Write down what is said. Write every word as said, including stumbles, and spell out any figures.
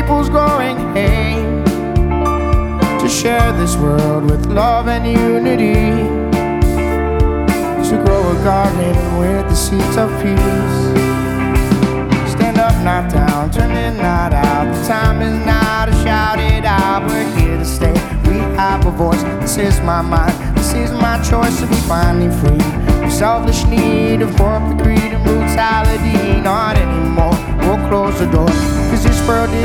people's growing pain, to share this world with love and unity, to grow a garden with the seeds of peace. Stand up, not down, turn it not out. The time is now to shout it out. We're here to stay, we have a voice. This is my mind, this is my choice to be finally free from selfish need of corporate greed and brutality. Not anymore, we'll close the door, cause this world